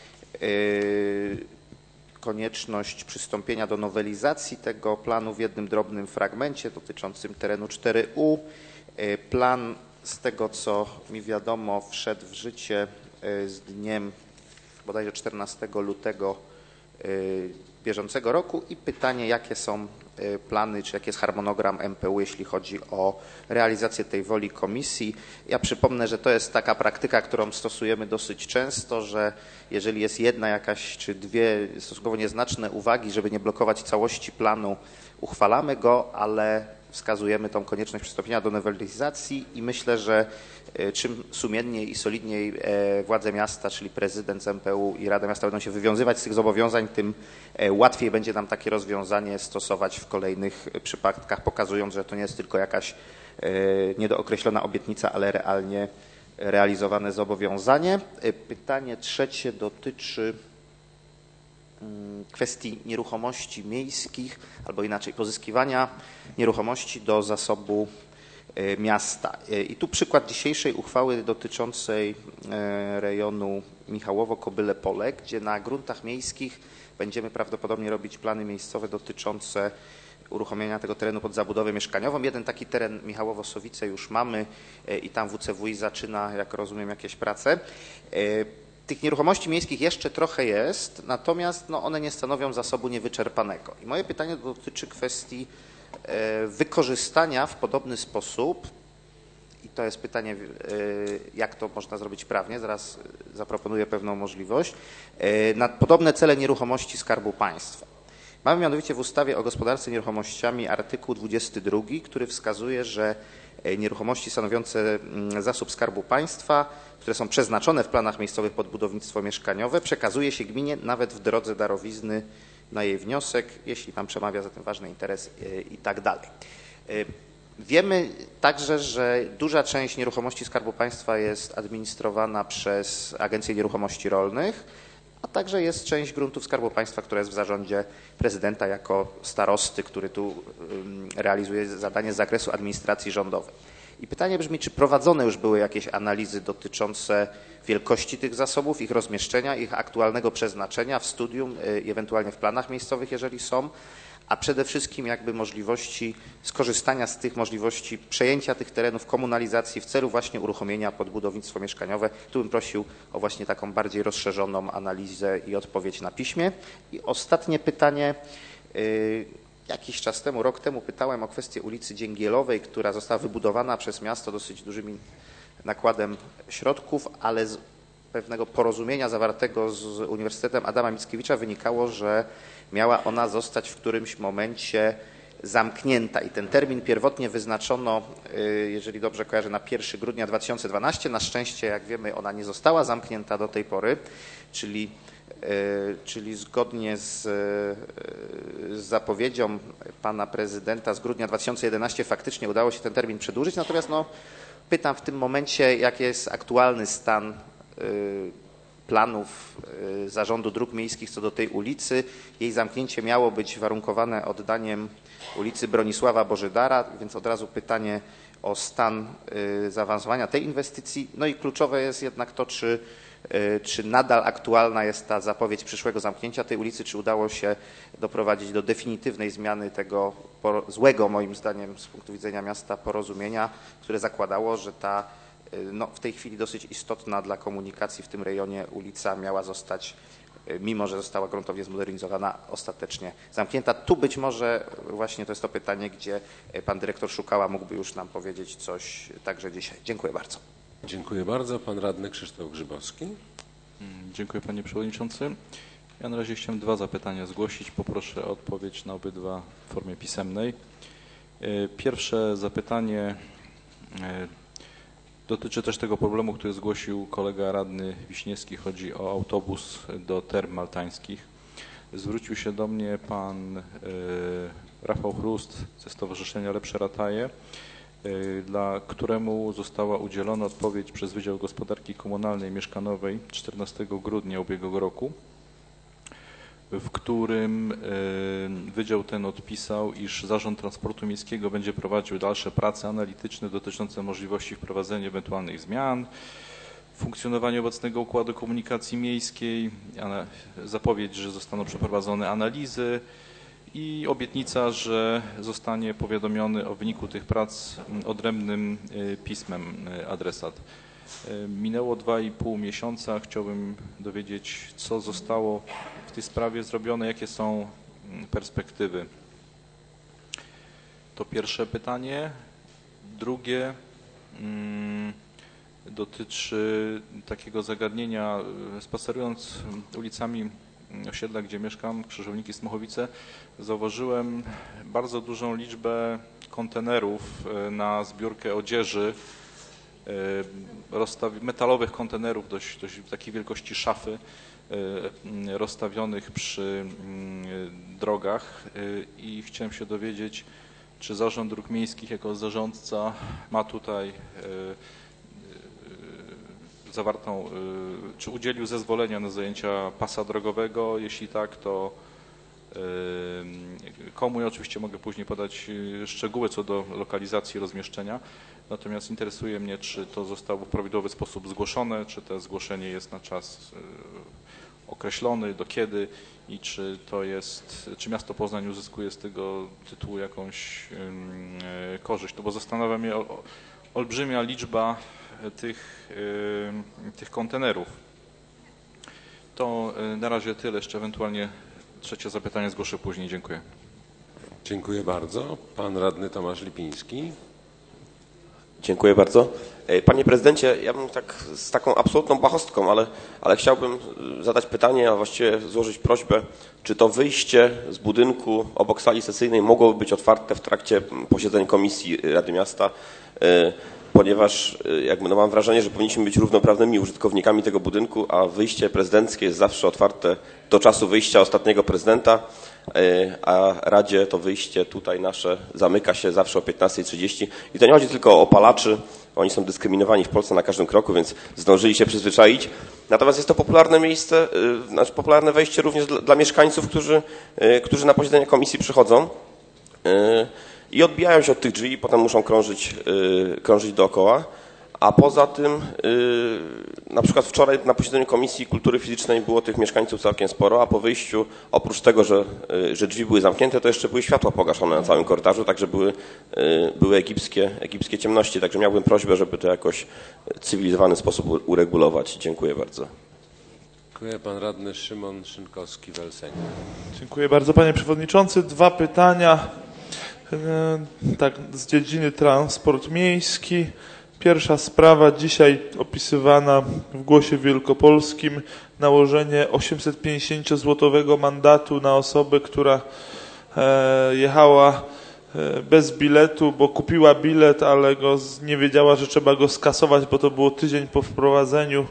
konieczność przystąpienia do nowelizacji tego planu w jednym drobnym fragmencie dotyczącym terenu cztery U. Plan, z tego co mi wiadomo, wszedł w życie z dniem bodajże czternastego lutego bieżącego roku i pytanie, jakie są plany, czy jaki jest harmonogram M P U, jeśli chodzi o realizację tej woli komisji. Ja przypomnę, że to jest taka praktyka, którą stosujemy dosyć często, że jeżeli jest jedna jakaś czy dwie stosunkowo nieznaczne uwagi, żeby nie blokować całości planu, uchwalamy go, ale wskazujemy tą konieczność przystąpienia do nowelizacji i myślę, że czym sumienniej i solidniej władze miasta, czyli prezydent z M P U i Rada Miasta będą się wywiązywać z tych zobowiązań, tym łatwiej będzie nam takie rozwiązanie stosować w kolejnych przypadkach, pokazując, że to nie jest tylko jakaś niedookreślona obietnica, ale realnie realizowane zobowiązanie. Pytanie trzecie dotyczy kwestii nieruchomości miejskich, albo inaczej pozyskiwania nieruchomości do zasobu miasta. I tu przykład dzisiejszej uchwały dotyczącej rejonu Michałowo-Kobyle-Pole, gdzie na gruntach miejskich będziemy prawdopodobnie robić plany miejscowe dotyczące uruchomienia tego terenu pod zabudowę mieszkaniową. Jeden taki teren Michałowo-Sowice już mamy i tam W C W i zaczyna, jak rozumiem, jakieś prace. Tych nieruchomości miejskich jeszcze trochę jest, natomiast no, one nie stanowią zasobu niewyczerpanego. I moje pytanie dotyczy kwestii wykorzystania w podobny sposób, i to jest pytanie, jak to można zrobić prawnie, zaraz zaproponuję pewną możliwość, na podobne cele nieruchomości Skarbu Państwa. Mamy mianowicie w ustawie o gospodarce nieruchomościami artykuł dwudziesty drugi, który wskazuje, że nieruchomości stanowiące zasób Skarbu Państwa, które są przeznaczone w planach miejscowych pod budownictwo mieszkaniowe, przekazuje się gminie nawet w drodze darowizny na jej wniosek, jeśli tam przemawia za tym ważny interes i tak dalej. Wiemy także, że duża część nieruchomości Skarbu Państwa jest administrowana przez Agencję Nieruchomości Rolnych, a także jest część gruntów Skarbu Państwa, która jest w zarządzie prezydenta jako starosty, który tu realizuje zadanie z zakresu administracji rządowej. I pytanie brzmi, czy prowadzone już były jakieś analizy dotyczące wielkości tych zasobów, ich rozmieszczenia, ich aktualnego przeznaczenia w studium i ewentualnie w planach miejscowych, jeżeli są, a przede wszystkim jakby możliwości skorzystania z tych możliwości przejęcia tych terenów, komunalizacji w celu właśnie uruchomienia pod budownictwo mieszkaniowe. Tu bym prosił o właśnie taką bardziej rozszerzoną analizę i odpowiedź na piśmie. I ostatnie pytanie. Jakiś czas temu, rok temu pytałem o kwestię ulicy Dzięgielowej, która została wybudowana przez miasto dosyć dużym nakładem środków, ale z pewnego porozumienia zawartego z Uniwersytetem Adama Mickiewicza wynikało, że miała ona zostać w którymś momencie zamknięta i ten termin pierwotnie wyznaczono, jeżeli dobrze kojarzę, na pierwszego grudnia dwa tysiące dwunastego. Na szczęście, jak wiemy, ona nie została zamknięta do tej pory, czyli czyli zgodnie z, z zapowiedzią pana prezydenta z grudnia dwa tysiące jedenastego faktycznie udało się ten termin przedłużyć, natomiast no, pytam w tym momencie, jaki jest aktualny stan planów Zarządu Dróg Miejskich co do tej ulicy. Jej zamknięcie miało być warunkowane oddaniem ulicy Bronisława Bożydara, więc od razu pytanie o stan zaawansowania tej inwestycji. No i kluczowe jest jednak to, czy Czy nadal aktualna jest ta zapowiedź przyszłego zamknięcia tej ulicy, czy udało się doprowadzić do definitywnej zmiany tego złego, moim zdaniem, z punktu widzenia miasta porozumienia, które zakładało, że ta no, w tej chwili dosyć istotna dla komunikacji w tym rejonie ulica miała zostać, mimo że została gruntownie zmodernizowana, ostatecznie zamknięta. Tu być może właśnie to jest to pytanie, gdzie pan dyrektor Szukała mógłby już nam powiedzieć coś także dzisiaj. Dziękuję bardzo. Dziękuję bardzo. Pan radny Krzysztof Grzybowski. Dziękuję panie przewodniczący. Ja na razie chciałem dwa zapytania zgłosić. Poproszę o odpowiedź na obydwa w formie pisemnej. Pierwsze zapytanie dotyczy też tego problemu, który zgłosił kolega radny Wiśniewski. Chodzi o autobus do Term Maltańskich. Zwrócił się do mnie pan Rafał Chrust ze Stowarzyszenia Lepsze Rataje, dla któremu została udzielona odpowiedź przez Wydział Gospodarki Komunalnej i Mieszkanowej czternastego grudnia ubiegłego roku, w którym wydział ten odpisał, iż Zarząd Transportu Miejskiego będzie prowadził dalsze prace analityczne dotyczące możliwości wprowadzenia ewentualnych zmian w funkcjonowaniu obecnego układu komunikacji miejskiej, zapowiedź, że zostaną przeprowadzone analizy i obietnica, że zostanie powiadomiony o wyniku tych prac odrębnym pismem adresat. Minęło dwa i pół miesiąca. Chciałbym dowiedzieć, co zostało w tej sprawie zrobione, jakie są perspektywy. To pierwsze pytanie. Drugie hmm, dotyczy takiego zagadnienia. Spacerując ulicami osiedla, gdzie mieszkam, Krzyżowniki, Smochowice, zauważyłem bardzo dużą liczbę kontenerów na zbiórkę odzieży, metalowych kontenerów, dość, dość takiej wielkości szafy, rozstawionych przy drogach i chciałem się dowiedzieć, czy Zarząd Dróg Miejskich jako zarządca ma tutaj zawartą, czy udzielił zezwolenia na zajęcia pasa drogowego, jeśli tak, to komu? Ja oczywiście mogę później podać szczegóły co do lokalizacji rozmieszczenia, natomiast interesuje mnie, czy to zostało w prawidłowy sposób zgłoszone, czy to zgłoszenie jest na czas określony, do kiedy i czy to jest, czy miasto Poznań uzyskuje z tego tytułu jakąś korzyść, no bo zastanawia mnie o, olbrzymia liczba tych, tych kontenerów. To na razie tyle, jeszcze ewentualnie trzecie zapytanie zgłoszę później. Dziękuję. Dziękuję bardzo. Pan radny Tomasz Lipiński. Dziękuję bardzo. Panie prezydencie, ja bym tak z taką absolutną błahostką, ale, ale chciałbym zadać pytanie, a właściwie złożyć prośbę, czy to wyjście z budynku obok sali sesyjnej mogłoby być otwarte w trakcie posiedzeń Komisji Rady Miasta, ponieważ jakby no mam wrażenie, że powinniśmy być równoprawnymi użytkownikami tego budynku, a wyjście prezydenckie jest zawsze otwarte do czasu wyjścia ostatniego prezydenta, a Radzie to wyjście tutaj nasze zamyka się zawsze o piętnastej trzydzieści. I to nie chodzi tylko o opalaczy, oni są dyskryminowani w Polsce na każdym kroku, więc zdążyli się przyzwyczaić. Natomiast jest to popularne miejsce, znaczy popularne wejście również dla, dla mieszkańców, którzy, którzy na posiedzenia komisji przychodzą i odbijają się od tych drzwi i potem muszą krążyć, krążyć dookoła. A poza tym, na przykład wczoraj na posiedzeniu Komisji Kultury Fizycznej było tych mieszkańców całkiem sporo, a po wyjściu, oprócz tego, że, że drzwi były zamknięte, to jeszcze były światła pogaszone na całym korytarzu, także były, były egipskie, egipskie ciemności. Także miałbym prośbę, żeby to jakoś w cywilizowany sposób uregulować. Dziękuję bardzo. Dziękuję. Pan radny Szymon Szynkowski, Welsenii. Dziękuję bardzo, panie przewodniczący. Dwa pytania tak, z dziedziny transport miejski. Pierwsza sprawa dzisiaj opisywana w Głosie Wielkopolskim, nałożenie osiemsetpięćdziesięciozłotowego mandatu na osobę, która jechała bez biletu, bo kupiła bilet, ale go nie wiedziała, że trzeba go skasować, bo to było tydzień po wprowadzeniu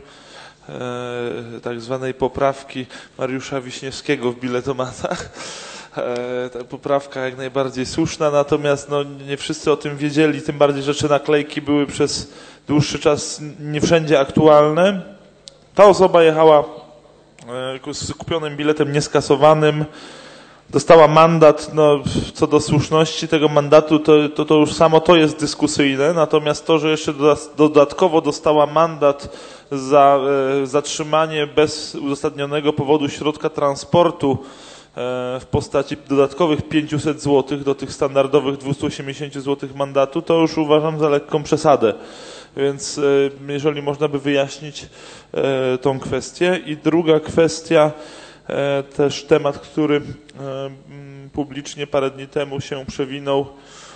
tak zwanej poprawki Mariusza Wiśniewskiego w biletomatach. Ta poprawka jak najbardziej słuszna, natomiast no, nie wszyscy o tym wiedzieli, tym bardziej, że te naklejki były przez dłuższy czas nie wszędzie aktualne. Ta osoba jechała z kupionym biletem nieskasowanym, dostała mandat, no, co do słuszności tego mandatu, to, to, to już samo to jest dyskusyjne, natomiast to, że jeszcze dodatkowo dostała mandat za e, zatrzymanie bez uzasadnionego powodu środka transportu w postaci dodatkowych pięćset złotych do tych standardowych dwieście osiemdziesiąt złotych mandatu, to już uważam za lekką przesadę. Więc jeżeli można by wyjaśnić tą kwestię. I druga kwestia, też temat, który publicznie parę dni temu się przewinął.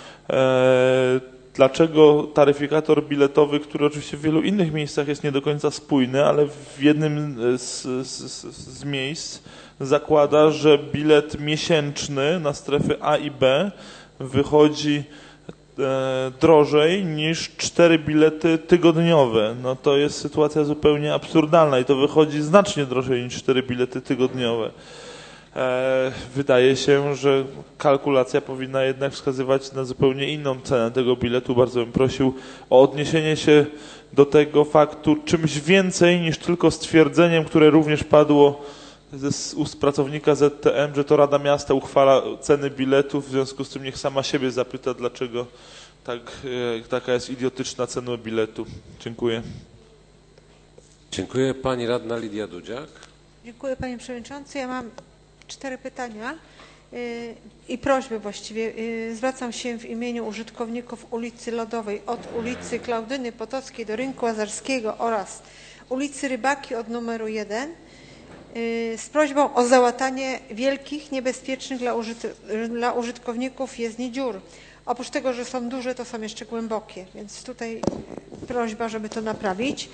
Dlaczego taryfikator biletowy, który oczywiście w wielu innych miejscach jest nie do końca spójny, ale w jednym z, z, z miejsc zakłada, że bilet miesięczny na strefy A i B wychodzi e, drożej niż cztery bilety tygodniowe. No to jest sytuacja zupełnie absurdalna i to wychodzi znacznie drożej niż cztery bilety tygodniowe. E, wydaje się, że kalkulacja powinna jednak wskazywać na zupełnie inną cenę tego biletu. Bardzo bym prosił o odniesienie się do tego faktu czymś więcej niż tylko stwierdzeniem, które również padło z ust pracownika Z T M, że to Rada Miasta uchwala ceny biletów, w związku z tym niech sama siebie zapyta, dlaczego tak, taka jest idiotyczna cena biletu. Dziękuję. Dziękuję. Pani radna Lidia Dudziak. Dziękuję, panie przewodniczący. Ja mam cztery pytania i prośby właściwie. Zwracam się w imieniu użytkowników ulicy Lodowej od ulicy Klaudyny Potockiej do Rynku Łazarskiego oraz ulicy Rybaki od numeru jeden. Z prośbą o załatanie wielkich, niebezpiecznych dla, użyt dla użytkowników jezdni dziur. Oprócz tego, że są duże, to są jeszcze głębokie, więc tutaj prośba, żeby to naprawić.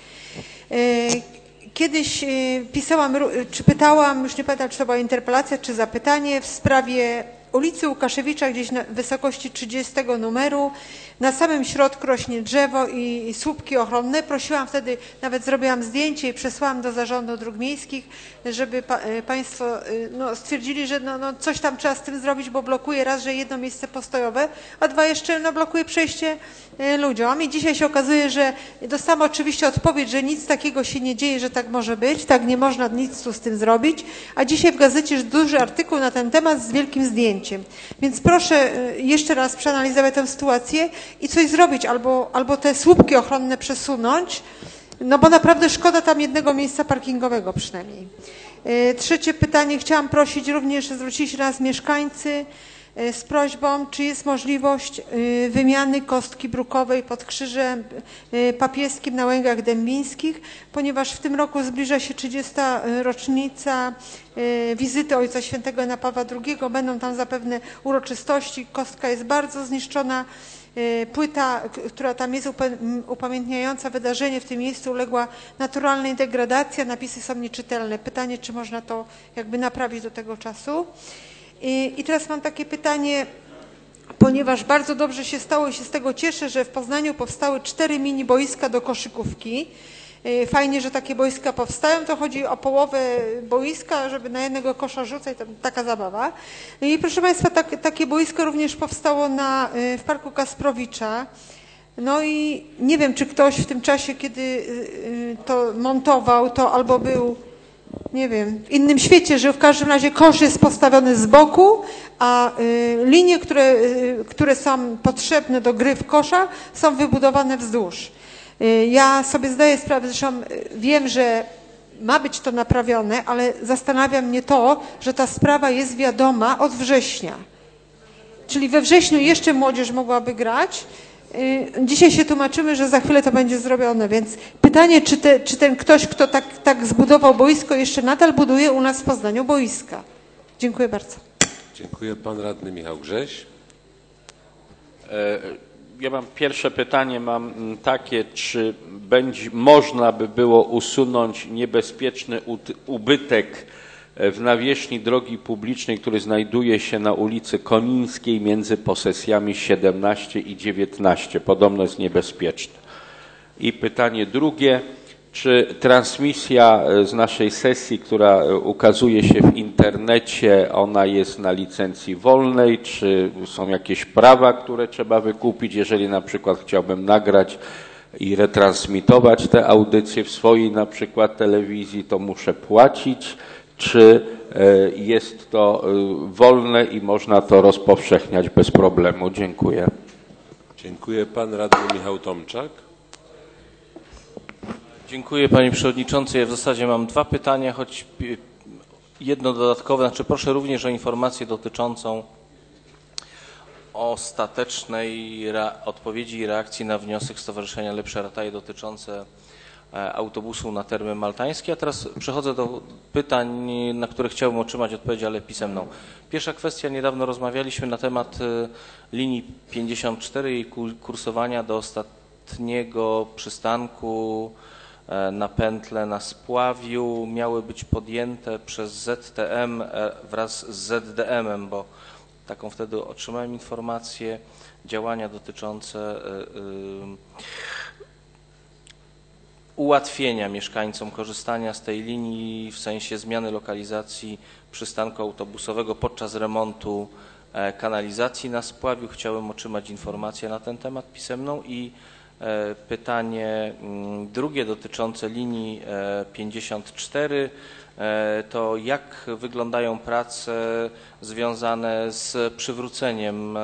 Kiedyś pisałam, czy pytałam, już nie pamiętam, czy to była interpelacja, czy zapytanie w sprawie ulicy Łukaszewicza, gdzieś na wysokości trzydziestego numeru. Na samym środku rośnie drzewo i słupki ochronne. Prosiłam wtedy, nawet zrobiłam zdjęcie i przesłałam do Zarządu Dróg Miejskich, żeby pa, Państwo no, stwierdzili, że no, no, coś tam trzeba z tym zrobić, bo blokuje raz, że jedno miejsce postojowe, a dwa jeszcze no, blokuje przejście ludziom. I dzisiaj się okazuje, że dostałam oczywiście odpowiedź, że nic takiego się nie dzieje, że tak może być, tak nie można nic tu z tym zrobić, a dzisiaj w gazecie jest duży artykuł na ten temat z wielkim zdjęciem. Więc proszę jeszcze raz przeanalizować tę sytuację i coś zrobić, albo, albo te słupki ochronne przesunąć, no bo naprawdę szkoda tam jednego miejsca parkingowego przynajmniej. Trzecie pytanie, chciałam prosić również, zwrócili się do nas mieszkańcy z prośbą, czy jest możliwość wymiany kostki brukowej pod krzyżem papieskim na Łęgach Dębińskich, ponieważ w tym roku zbliża się trzydziesta rocznica wizyty Ojca Świętego Jana Pawła drugiego. Będą tam zapewne uroczystości. Kostka jest bardzo zniszczona. Płyta, która tam jest upamiętniająca wydarzenie w tym miejscu, uległa naturalnej degradacji, a napisy są nieczytelne. Pytanie, czy można to jakby naprawić do tego czasu. I, i teraz mam takie pytanie, ponieważ bardzo dobrze się stało i się z tego cieszę, że w Poznaniu powstały cztery mini boiska do koszykówki. Fajnie, że takie boiska powstają, to chodzi o połowę boiska, żeby na jednego kosza rzucać, to taka zabawa. I proszę Państwa, tak, takie boisko również powstało na, w Parku Kasprowicza. No i nie wiem, czy ktoś w tym czasie, kiedy to montował, to albo był, nie wiem, w innym świecie żył, w każdym razie kosz jest postawiony z boku, a linie, które, które są potrzebne do gry w kosza, są wybudowane wzdłuż. Ja sobie zdaję sprawę, zresztą wiem, że ma być to naprawione, ale zastanawia mnie to, że ta sprawa jest wiadoma od września. Czyli we wrześniu jeszcze młodzież mogłaby grać. Dzisiaj się tłumaczymy, że za chwilę to będzie zrobione, więc pytanie, czy, te, czy ten ktoś, kto tak, tak zbudował boisko, jeszcze nadal buduje u nas w Poznaniu boiska. Dziękuję bardzo. Dziękuję. Pan radny Michał Grześ. Ja mam pierwsze pytanie, mam takie, czy będzie można by było usunąć niebezpieczny ubytek w nawierzchni drogi publicznej, który znajduje się na ulicy Konińskiej między posesjami siedemnaście i dziewiętnaście. Podobno jest niebezpieczny. I pytanie drugie, czy transmisja z naszej sesji, która ukazuje się w internecie, ona jest na licencji wolnej, czy są jakieś prawa, które trzeba wykupić, jeżeli na przykład chciałbym nagrać i retransmitować te audycje w swojej na przykład telewizji, to muszę płacić, czy jest to wolne i można to rozpowszechniać bez problemu? Dziękuję. Dziękuję. Pan radny Michał Tomczak. Dziękuję Panie Przewodniczący. Ja w zasadzie mam dwa pytania, choć jedno dodatkowe. Znaczy proszę również o informację dotyczącą ostatecznej odpowiedzi i reakcji na wniosek Stowarzyszenia Lepsze Rataje dotyczące autobusu na Termy Maltańskie. A teraz przechodzę do pytań, na które chciałbym otrzymać odpowiedź, ale pisemną. Pierwsza kwestia. Niedawno rozmawialiśmy na temat linii pięćdziesiąt cztery i kursowania do ostatniego przystanku na pętlę na Spławiu. Miały być podjęte przez Z T M wraz z Z D M-em, bo taką wtedy otrzymałem informację, działania dotyczące ułatwienia mieszkańcom korzystania z tej linii w sensie zmiany lokalizacji przystanku autobusowego podczas remontu kanalizacji na Spławiu. Chciałem otrzymać informację na ten temat pisemną. I pytanie drugie dotyczące linii pięćdziesiąt cztery, to jak wyglądają prace związane z przywróceniem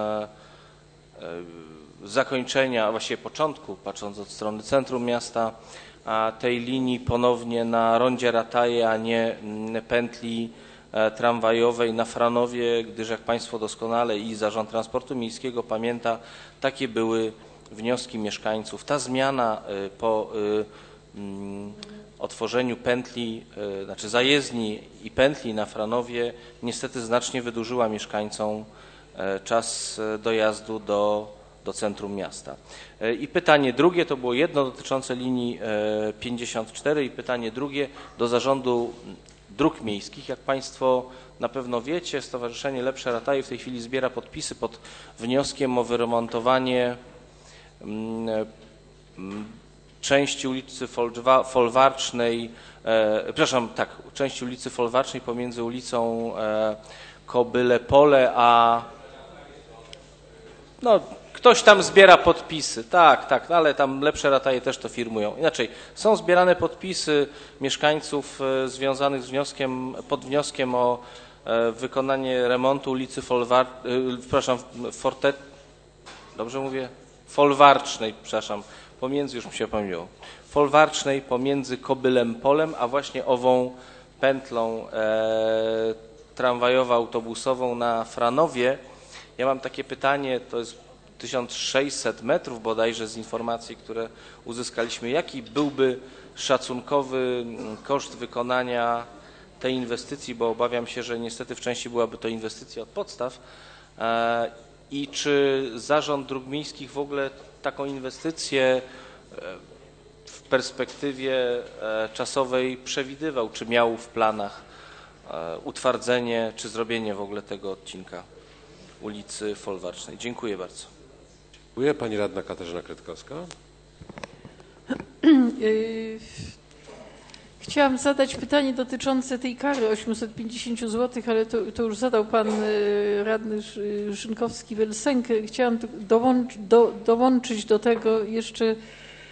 zakończenia, a właściwie początku, patrząc od strony centrum miasta, a tej linii ponownie na rondzie Rataje, a nie pętli tramwajowej na Franowie, gdyż jak Państwo doskonale i Zarząd Transportu Miejskiego pamięta, takie były wnioski mieszkańców. Ta zmiana po otworzeniu pętli, znaczy zajezdni i pętli na Franowie niestety znacznie wydłużyła mieszkańcom czas dojazdu do, do centrum miasta. I pytanie drugie, to było jedno dotyczące linii pięćdziesiąt cztery i pytanie drugie do Zarządu Dróg Miejskich. Jak Państwo na pewno wiecie, Stowarzyszenie Lepsze Rataje w tej chwili zbiera podpisy pod wnioskiem o wyremontowanie części ulicy Folwarcznej, e, przepraszam, tak, części ulicy Folwarcznej pomiędzy ulicą e, Kobyle Pole, a no, ktoś tam zbiera podpisy, tak, tak, ale tam Lepsze Rataje też to firmują. Inaczej, są zbierane podpisy mieszkańców e, związanych z wnioskiem, pod wnioskiem o e, wykonanie remontu ulicy Folwar, e, przepraszam, Fortet, dobrze mówię? Folwarcznej, przepraszam, pomiędzy, już mi się pomyliło, Folwarcznej pomiędzy Kobylem Polem, a właśnie ową pętlą e, tramwajowo-autobusową na Franowie. Ja mam takie pytanie, to jest tysiąc sześćset metrów bodajże z informacji, które uzyskaliśmy. Jaki byłby szacunkowy koszt wykonania tej inwestycji, bo obawiam się, że niestety w części byłaby to inwestycja od podstaw. E, I czy Zarząd Dróg Miejskich w ogóle taką inwestycję w perspektywie czasowej przewidywał, czy miał w planach utwardzenie, czy zrobienie w ogóle tego odcinka ulicy Folwarcznej? Dziękuję bardzo. Dziękuję. Pani radna Katarzyna Kretkowska. Chciałam zadać pytanie dotyczące tej kary osiemset pięćdziesiąt złotych, ale to, to już zadał pan radny Szynkowski-Welsenk. Chciałam dołącz, do, dołączyć do tego jeszcze e,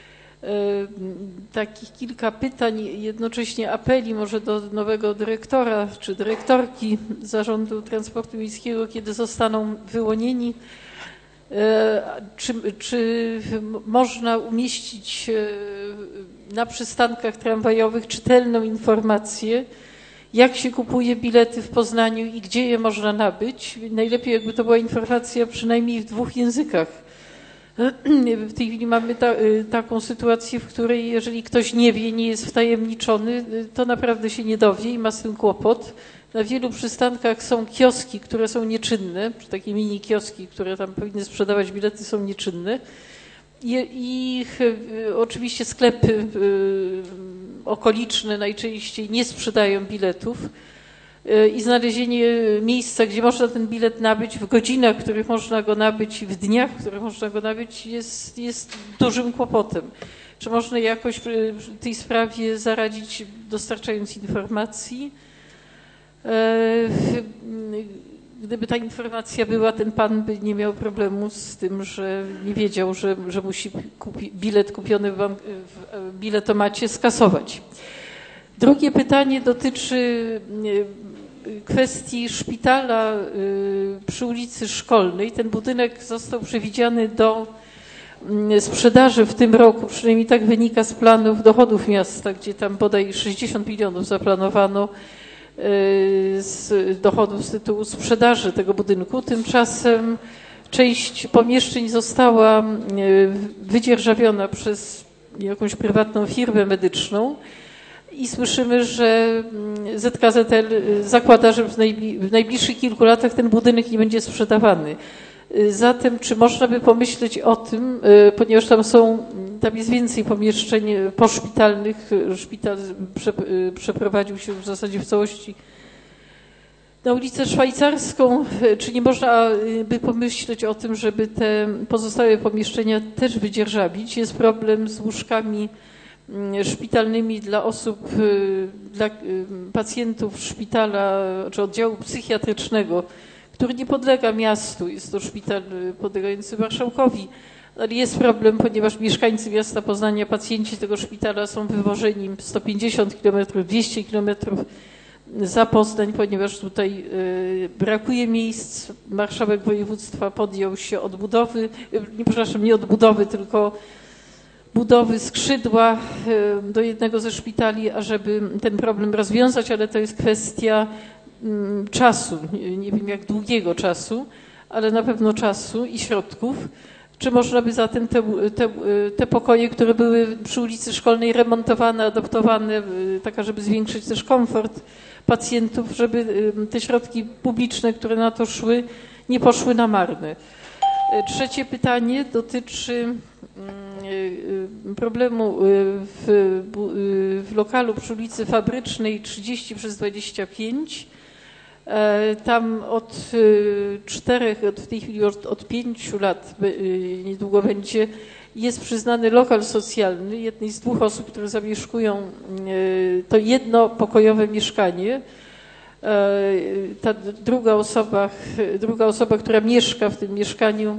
takich kilka pytań, jednocześnie apeli może do nowego dyrektora czy dyrektorki Zarządu Transportu Miejskiego, kiedy zostaną wyłonieni. Czy, czy można umieścić na przystankach tramwajowych czytelną informację, jak się kupuje bilety w Poznaniu i gdzie je można nabyć? Najlepiej jakby to była informacja przynajmniej w dwóch językach. W tej chwili mamy ta, taką sytuację, w której jeżeli ktoś nie wie, nie jest wtajemniczony, to naprawdę się nie dowie i ma z tym kłopot. Na wielu przystankach są kioski, które są nieczynne, czy takie mini kioski, które tam powinny sprzedawać bilety, są nieczynne. I, i oczywiście sklepy y, okoliczne najczęściej nie sprzedają biletów y, i znalezienie miejsca, gdzie można ten bilet nabyć w godzinach, w których można go nabyć i w dniach, w których można go nabyć jest, jest dużym kłopotem. Czy można jakoś w tej sprawie zaradzić, dostarczając informacji? Gdyby ta informacja była, ten pan by nie miał problemu z tym, że nie wiedział, że, że musi kupi, bilet kupiony w, bank, w biletomacie skasować. Drugie pytanie dotyczy kwestii szpitala przy ulicy Szkolnej. Ten budynek został przewidziany do sprzedaży w tym roku, przynajmniej tak wynika z planów dochodów miasta, gdzie tam bodaj sześćdziesiąt milionów zaplanowano z dochodów z tytułu sprzedaży tego budynku. Tymczasem część pomieszczeń została wydzierżawiona przez jakąś prywatną firmę medyczną i słyszymy, że Z K Z L zakłada, że w, najbli w najbliższych kilku latach ten budynek nie będzie sprzedawany. Zatem czy można by pomyśleć o tym, ponieważ tam są, tam jest więcej pomieszczeń poszpitalnych, szpital prze, przeprowadził się w zasadzie w całości na ulicę Szwajcarską, czy nie można by pomyśleć o tym, żeby te pozostałe pomieszczenia też wydzierżawić? Jest problem z łóżkami szpitalnymi dla osób, dla pacjentów szpitala czy oddziału psychiatrycznego, który nie podlega miastu, jest to szpital podlegający marszałkowi, ale jest problem, ponieważ mieszkańcy miasta Poznania, pacjenci tego szpitala są wywożeni sto pięćdziesiąt kilometrów, dwieście kilometrów za Poznań, ponieważ tutaj y, brakuje miejsc. Marszałek województwa podjął się odbudowy, nie, przepraszam, nie odbudowy, tylko budowy skrzydła y, do jednego ze szpitali, ażeby ten problem rozwiązać, ale to jest kwestia czasu, nie wiem jak długiego czasu, ale na pewno czasu i środków. Czy można by zatem te, te, te pokoje, które były przy ulicy Szkolnej remontowane, adaptowane, tak żeby zwiększyć też komfort pacjentów, żeby te środki publiczne, które na to szły, nie poszły na marne. Trzecie pytanie dotyczy problemu w, w lokalu przy ulicy Fabrycznej trzydzieści przez dwadzieścia pięć. Tam od czterech, od w tej chwili od, od pięciu lat, niedługo będzie, jest przyznany lokal socjalny jednej z dwóch osób, które zamieszkują to jednopokojowe mieszkanie. Ta druga osoba, druga osoba, która mieszka w tym mieszkaniu,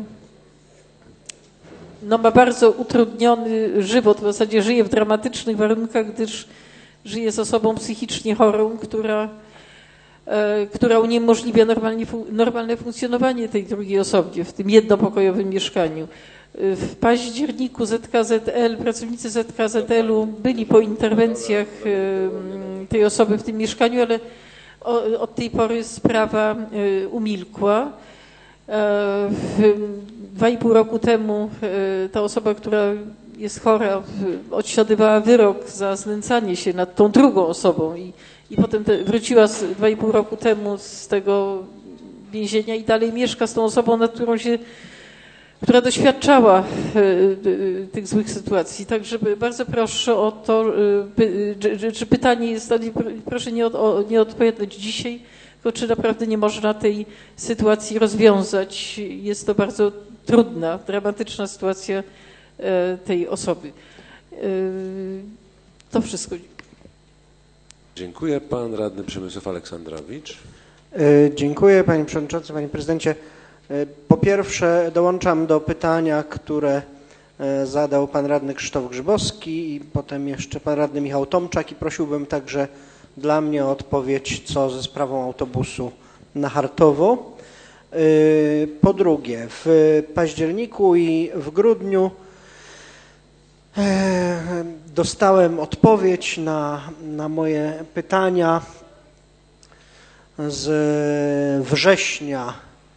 no ma bardzo utrudniony żywot, w zasadzie żyje w dramatycznych warunkach, gdyż żyje z osobą psychicznie chorą, która która uniemożliwia normalnie, normalne funkcjonowanie tej drugiej osobie w tym jednopokojowym mieszkaniu. W październiku Z K Z L, pracownicy Z K Z L-u byli po interwencjach tej osoby w tym mieszkaniu, ale od tej pory sprawa umilkła. Dwa i pół roku temu ta osoba, która jest chora, odsiadywała wyrok za znęcanie się nad tą drugą osobą i I potem te, wróciła z, dwa i pół roku temu z tego więzienia i dalej mieszka z tą osobą, nad którą się, która doświadczała tych złych sytuacji. Także bardzo proszę o to, czy pytanie jest, proszę nie, od, nie odpowiadać dzisiaj, tylko czy naprawdę nie można tej sytuacji rozwiązać. Jest to bardzo trudna, dramatyczna sytuacja tej osoby. To wszystko. Dziękuję. Pan radny Przemysław Aleksandrowicz. Dziękuję panie przewodniczący, panie prezydencie. Po pierwsze dołączam do pytania, które zadał pan radny Krzysztof Grzybowski i potem jeszcze pan radny Michał Tomczak i prosiłbym także dla mnie o odpowiedź, co ze sprawą autobusu na Hartowo. Po drugie, w październiku i w grudniu dostałem odpowiedź na, na moje pytania z września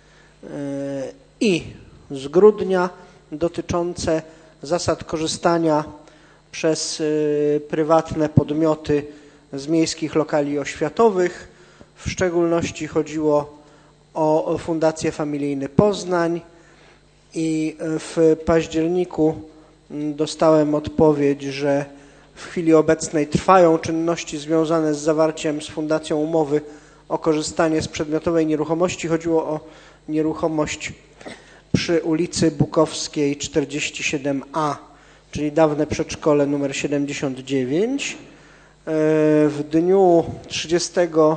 i z grudnia dotyczące zasad korzystania przez prywatne podmioty z miejskich lokali oświatowych. W szczególności chodziło o Fundację Familijny Poznań i w październiku dostałem odpowiedź, że w chwili obecnej trwają czynności związane z zawarciem z Fundacją umowy o korzystanie z przedmiotowej nieruchomości. Chodziło o nieruchomość przy ulicy Bukowskiej czterdzieści siedem A, czyli dawne przedszkole numer siedemdziesiąt dziewięć. W dniu trzydziestego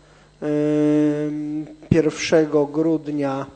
pierwszego grudnia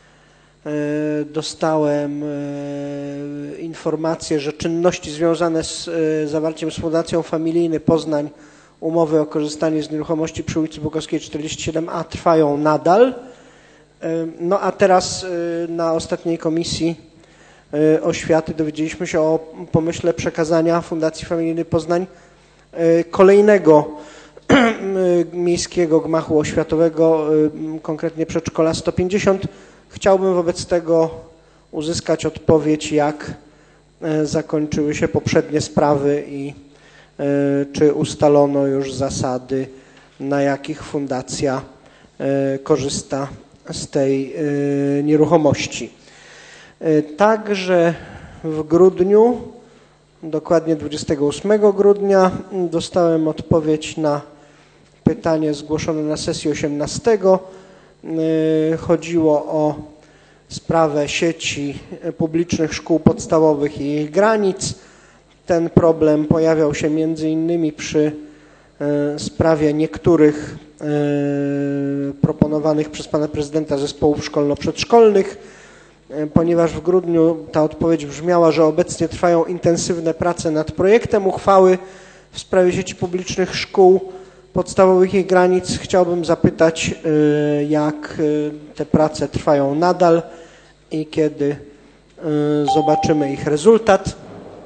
dostałem informację, że czynności związane z zawarciem z Fundacją Familijny Poznań umowy o korzystanie z nieruchomości przy ulicy Bukowskiej czterdzieści siedem A trwają nadal. No a teraz na ostatniej komisji oświaty dowiedzieliśmy się o pomyśle przekazania Fundacji Familijny Poznań kolejnego miejskiego gmachu oświatowego, konkretnie przedszkola sto pięćdziesiąt. Chciałbym wobec tego uzyskać odpowiedź, jak zakończyły się poprzednie sprawy i czy ustalono już zasady, na jakich fundacja korzysta z tej nieruchomości. Także w grudniu, dokładnie dwudziestego ósmego grudnia, dostałem odpowiedź na pytanie zgłoszone na sesji osiemnastego. Chodziło o sprawę sieci publicznych szkół podstawowych i ich granic. Ten problem pojawiał się między innymi przy sprawie niektórych proponowanych przez pana prezydenta zespołów szkolno-przedszkolnych, ponieważ w grudniu ta odpowiedź brzmiała, że obecnie trwają intensywne prace nad projektem uchwały w sprawie sieci publicznych szkół podstawowych i ich granic. Chciałbym zapytać, jak te prace trwają nadal i kiedy zobaczymy ich rezultat.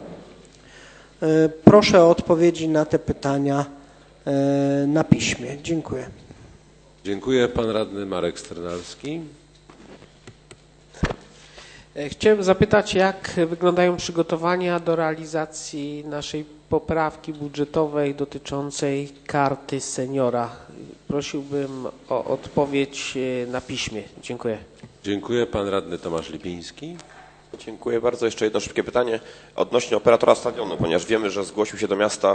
Proszę o odpowiedzi na te pytania na piśmie. Dziękuję. Dziękuję. Pan radny Marek Sternalski. Chciałem zapytać, jak wyglądają przygotowania do realizacji naszej poprawki budżetowej dotyczącej karty seniora. Prosiłbym o odpowiedź na piśmie. Dziękuję. Dziękuję. Pan radny Tomasz Lipiński. Dziękuję bardzo. Jeszcze jedno szybkie pytanie odnośnie operatora stadionu, ponieważ wiemy, że zgłosił się do miasta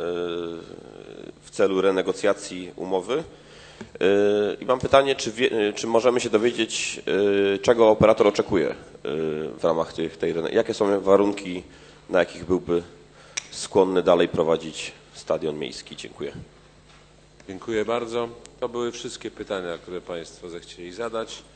w celu renegocjacji umowy. I mam pytanie, czy, wie, czy możemy się dowiedzieć, czego operator oczekuje w ramach tych, tej renegocjacji? Jakie są warunki, na jakich byłby skłonny dalej prowadzić stadion miejski? Dziękuję. Dziękuję bardzo. To były wszystkie pytania, które Państwo zechcieli zadać.